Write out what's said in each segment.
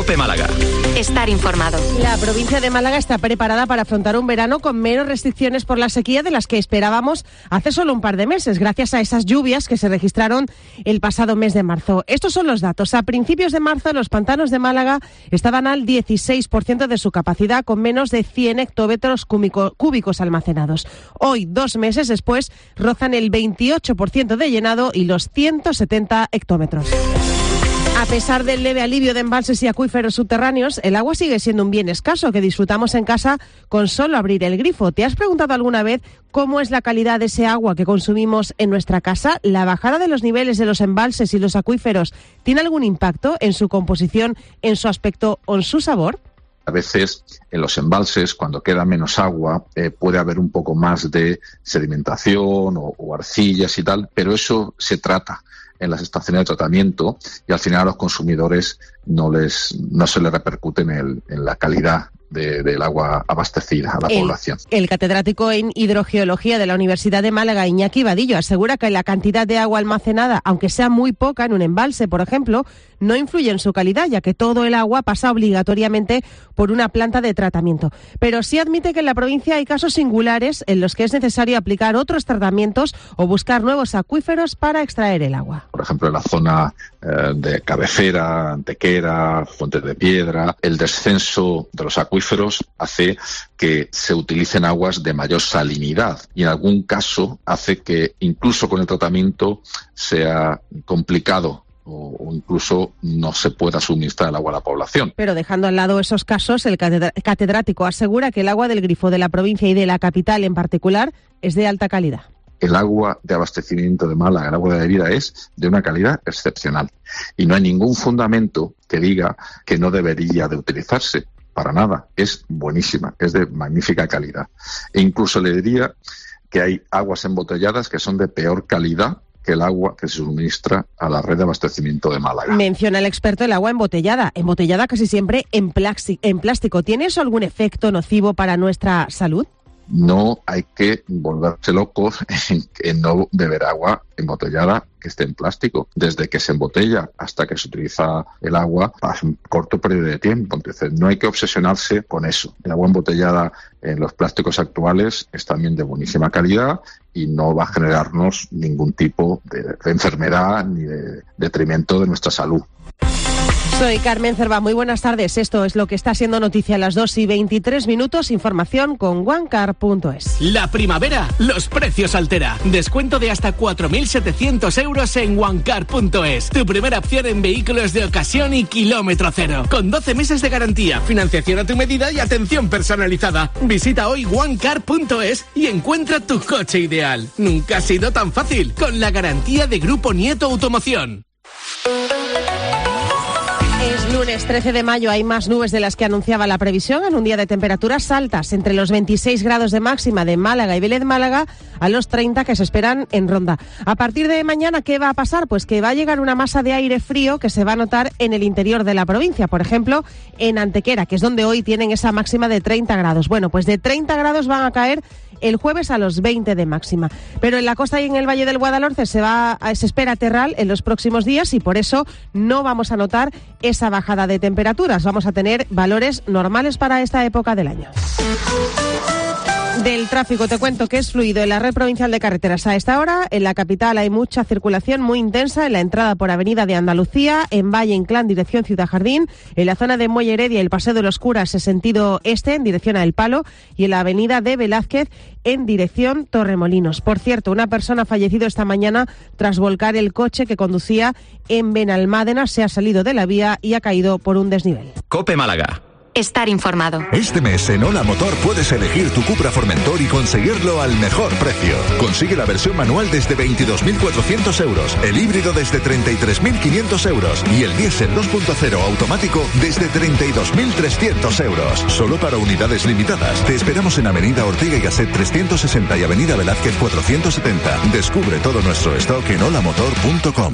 COPE Málaga. Estar informado. La provincia de Málaga está preparada para afrontar un verano con menos restricciones por la sequía de las que esperábamos hace solo un par de meses, gracias a esas lluvias que se registraron el pasado mes de marzo. Estos son los datos. A principios de marzo, los pantanos de Málaga estaban al 16% de su capacidad, con menos de 100 hectómetros cúbicos almacenados. Hoy, 2 meses después, rozan el 28% de llenado y los 170 hectómetros. A pesar del leve alivio de embalses y acuíferos subterráneos, el agua sigue siendo un bien escaso que disfrutamos en casa con solo abrir el grifo. ¿Te has preguntado alguna vez cómo es la calidad de ese agua que consumimos en nuestra casa? ¿La bajada de los niveles de los embalses y los acuíferos tiene algún impacto en su composición, en su aspecto o en su sabor? A veces en los embalses, cuando queda menos agua, puede haber un poco más de sedimentación o arcillas y tal, pero eso se trata en las estaciones de tratamiento y al final a los consumidores no se les repercute en la calidad del agua abastecida a la población. El catedrático en hidrogeología de la Universidad de Málaga, Iñaki Vadillo, asegura que la cantidad de agua almacenada, aunque sea muy poca en un embalse, por ejemplo, no influye en su calidad, ya que todo el agua pasa obligatoriamente por una planta de tratamiento. Pero sí admite que en la provincia hay casos singulares en los que es necesario aplicar otros tratamientos o buscar nuevos acuíferos para extraer el agua. Por ejemplo, en la zona de Cabecera, Antequera, Fuentes de Piedra, el descenso de los acuíferos hace que se utilicen aguas de mayor salinidad y en algún caso hace que incluso con el tratamiento sea complicado o incluso no se pueda suministrar el agua a la población. Pero dejando al lado esos casos, el catedrático asegura que el agua del grifo de la provincia y de la capital en particular es de alta calidad. El agua de abastecimiento de Málaga, el agua de bebida, es de una calidad excepcional. Y no hay ningún fundamento que diga que no debería de utilizarse. Para nada. Es buenísima, es de magnífica calidad. E incluso le diría que hay aguas embotelladas que son de peor calidad que el agua que se suministra a la red de abastecimiento de Málaga. Menciona el experto el agua embotellada casi siempre en plástico. ¿Tiene eso algún efecto nocivo para nuestra salud? No hay que volverse locos en no beber agua embotellada que esté en plástico. Desde que se embotella hasta que se utiliza el agua pasa un corto periodo de tiempo. Entonces no hay que obsesionarse con eso. El agua embotellada en los plásticos actuales es también de buenísima calidad y no va a generarnos ningún tipo de enfermedad ni de detrimento de nuestra salud. Soy Carmen Cerva, muy buenas tardes. Esto es lo que está siendo noticia a las 2:23. Información con onecar.es. La primavera, los precios altera. Descuento de hasta 4.700 euros en onecar.es. Tu primera opción en vehículos de ocasión y kilómetro cero. Con 12 meses de garantía, financiación a tu medida y atención personalizada. Visita hoy onecar.es y encuentra tu coche ideal. Nunca ha sido tan fácil, con la garantía de Grupo Nieto Automoción. Es lunes 13 de mayo, hay más nubes de las que anunciaba la previsión en un día de temperaturas altas, entre los 26 grados de máxima de Málaga y Vélez Málaga a los 30 que se esperan en Ronda. A partir de mañana, ¿qué va a pasar? Pues que va a llegar una masa de aire frío que se va a notar en el interior de la provincia, por ejemplo, en Antequera, que es donde hoy tienen esa máxima de 30 grados. Bueno, pues de 30 grados van a caer el jueves a los 20 de máxima. Pero en la costa y en el Valle del Guadalhorce se espera terral en los próximos días y por eso no vamos a notar esa bajada de temperaturas. Vamos a tener valores normales para esta época del año. Del tráfico te cuento que es fluido en la red provincial de carreteras. A esta hora en la capital hay mucha circulación muy intensa en la entrada por Avenida de Andalucía, en Valle Inclán dirección Ciudad Jardín, en la zona de Muelle Heredia y el Paseo de los Curas en sentido este en dirección a El Palo y en la Avenida de Velázquez en dirección Torremolinos. Por cierto, una persona ha fallecido esta mañana tras volcar el coche que conducía en Benalmádena, se ha salido de la vía y ha caído por un desnivel. COPE Málaga. Estar informado. Este mes en Hola Motor puedes elegir tu Cupra Formentor y conseguirlo al mejor precio. Consigue la versión manual desde 22.400 euros, el híbrido desde 33.500 euros y el diésel 2.0 automático desde 32.300 euros. Solo para unidades limitadas. Te esperamos en Avenida Ortega y Gasset 360 y Avenida Velázquez 470. Descubre todo nuestro stock en holamotor.com.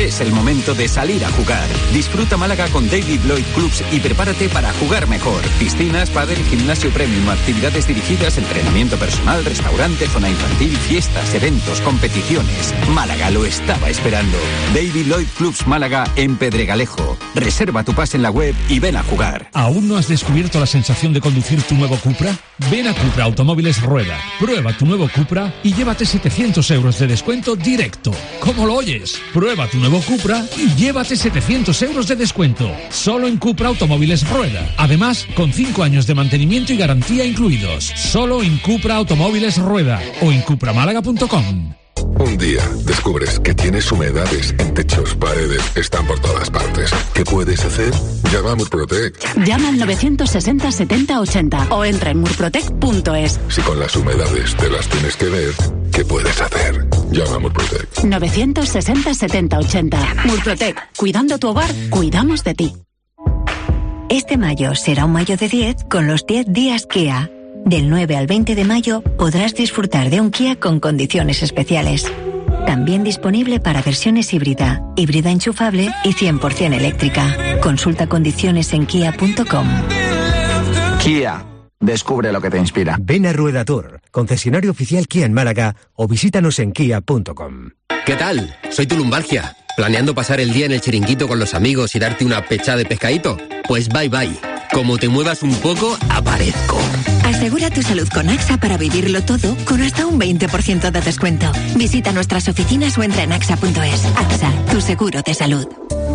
Es el momento de salir a jugar. Disfruta Málaga con David Lloyd Clubs y prepárate para jugar mejor. Piscinas, pádel, gimnasio premium, actividades dirigidas, entrenamiento personal, restaurante, zona infantil, fiestas, eventos, competiciones. Málaga lo estaba esperando. David Lloyd Clubs Málaga en Pedregalejo. Reserva tu pase en la web y ven a jugar. ¿Aún no has descubierto la sensación de conducir tu nuevo Cupra? Ven a Cupra Automóviles Rueda. Prueba tu nuevo Cupra y llévate 700 euros de descuento directo. ¿Cómo lo oyes? Prueba tu nuevo Cupra y llévate 700 euros de descuento. Solo en Cupra Automóviles Rueda. Además, con 5 años de mantenimiento y garantía incluidos. Solo en Cupra Automóviles Rueda o en cupramálaga.com. Un día descubres que tienes humedades en techos, paredes, están por todas partes. ¿Qué puedes hacer? Llama a Murprotec. Llama al 960 70 80 o entra en murprotec.es. Si con las humedades te las tienes que ver, ¿qué puedes hacer? Llama a Murprotec. 960 70 80. Murprotec. Cuidando tu hogar, cuidamos de ti. Este mayo será un mayo de 10 con los 10 días Kia. Del 9 al 20 de mayo podrás disfrutar de un Kia con condiciones especiales. También disponible para versiones híbrida enchufable y 100% eléctrica. Consulta condiciones en kia.com. Kia. Descubre lo que te inspira. Ven a Rueda Tour, concesionario oficial Kia en Málaga, o visítanos en kia.com. ¿Qué tal? Soy tu lumbalgia. ¿Planeando pasar el día en el chiringuito con los amigos y darte una pechada de pescadito? Pues bye bye. Como te muevas un poco, aparezco. Asegura tu salud con AXA para vivirlo todo con hasta un 20% de descuento. Visita nuestras oficinas o entra en axa.es. AXA, tu seguro de salud.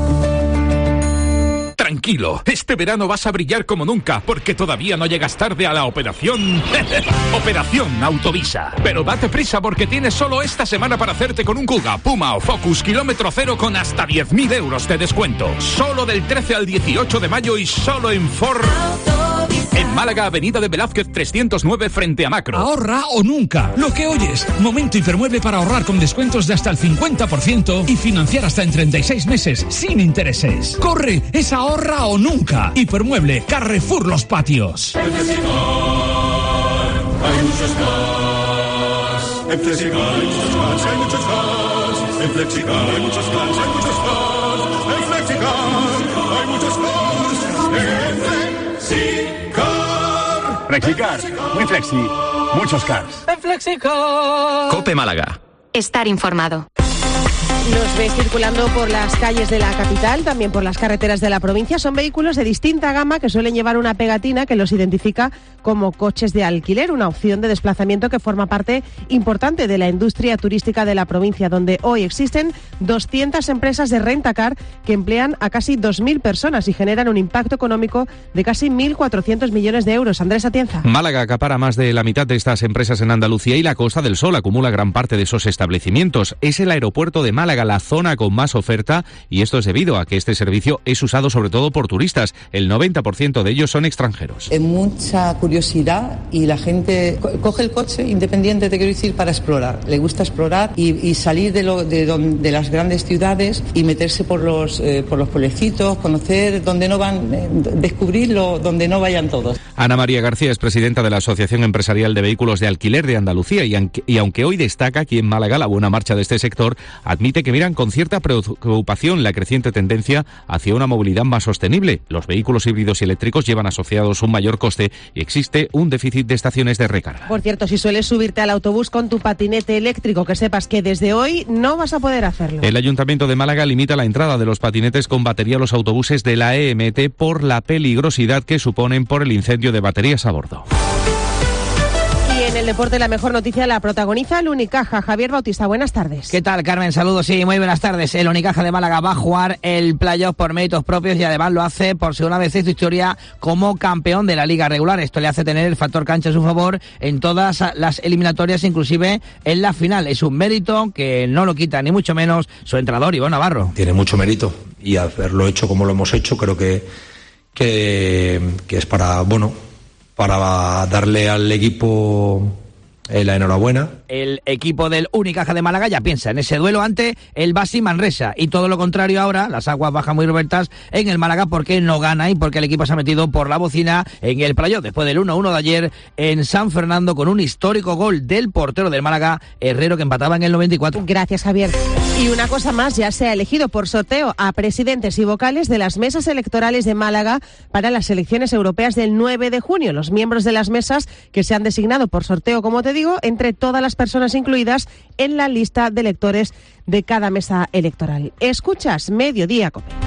Tranquilo, este verano vas a brillar como nunca, porque todavía no llegas tarde a la operación... Operación Autovisa. Pero date prisa porque tienes solo esta semana para hacerte con un Kuga, Puma o Focus kilómetro cero con hasta 10.000 euros de descuento. Solo del 13 al 18 de mayo y solo en Ford... En Málaga, Avenida de Velázquez 309 frente a Macro. Ahorra o nunca. Lo que oyes. Momento Hipermueble para ahorrar con descuentos de hasta el 50% y financiar hasta en 36 meses sin intereses. ¡Corre! Es ahorra o nunca. Hipermueble, Carrefour Los Patios. En Flexicar hay muchos más. En Flexicar hay muchos más. Hay muchos más. En Flexicar hay muchos más. Hay muchos más. En Flexicar hay muchos más. En Flexicar, muy flexi, muchos cars. En Flexicar. Cope Málaga. Estar informado. Los ves circulando por las calles de la capital, también por las carreteras de la provincia. Son vehículos de distinta gama que suelen llevar una pegatina que los identifica como coches de alquiler, una opción de desplazamiento que forma parte importante de la industria turística de la provincia, donde hoy existen 200 empresas de rentacar que emplean a casi 2.000 personas y generan un impacto económico de casi 1.400 millones de euros. Andrés Atienza. Málaga acapara más de la mitad de estas empresas en Andalucía y la Costa del Sol acumula gran parte de esos establecimientos. Es el aeropuerto de Málaga la zona con más oferta y esto es debido a que este servicio es usado sobre todo por turistas. El 90% de ellos son extranjeros. Es mucha curiosidad y la gente coge el coche independiente, te quiero decir, para explorar. Le gusta explorar y salir de las grandes ciudades y meterse por los pueblecitos, conocer donde no van, descubrirlo donde no vayan todos. Ana María García es presidenta de la Asociación Empresarial de Vehículos de Alquiler de Andalucía y aunque hoy destaca aquí en Málaga la buena marcha de este sector, admite que miran con cierta preocupación la creciente tendencia hacia una movilidad más sostenible. Los vehículos híbridos y eléctricos llevan asociados un mayor coste y existe un déficit de estaciones de recarga. Por cierto, si sueles subirte al autobús con tu patinete eléctrico, que sepas que desde hoy no vas a poder hacerlo. El Ayuntamiento de Málaga limita la entrada de los patinetes con batería a los autobuses de la EMT por la peligrosidad que suponen por el incendio de baterías a bordo. En el deporte la mejor noticia la protagoniza el Unicaja. Javier Bautista, buenas tardes. ¿Qué tal, Carmen? Saludos, sí, muy buenas tardes. El Unicaja de Málaga va a jugar el playoff por méritos propios y además lo hace por segunda vez en su historia como campeón de la liga regular. Esto le hace tener el factor cancha a su favor en todas las eliminatorias, inclusive en la final. Es un mérito que no lo quita ni mucho menos su entrenador, Iván Navarro. Tiene mucho mérito y haberlo hecho como lo hemos hecho creo que es para darle al equipo la enhorabuena. el equipo del Unicaja de Málaga ya piensa en ese duelo ante el Baxi Manresa, y todo lo contrario ahora, las aguas bajan muy revueltas en el Málaga porque no gana y porque el equipo se ha metido por la bocina en el playoff después del 1-1 de ayer en San Fernando con un histórico gol del portero del Málaga, Herrero, que empataba en el 94. Gracias, Javier. Y una cosa más, ya se ha elegido por sorteo a presidentes y vocales de las mesas electorales de Málaga para las elecciones europeas del 9 de junio. Los miembros de las mesas que se han designado por sorteo, como te digo, entre todas las personas incluidas en la lista de electores de cada mesa electoral. Escuchas Mediodía COPE.